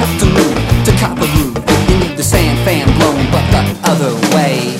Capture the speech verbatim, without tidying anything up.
Waterloo to Copperoo. You need the sand fan blown, but the other way.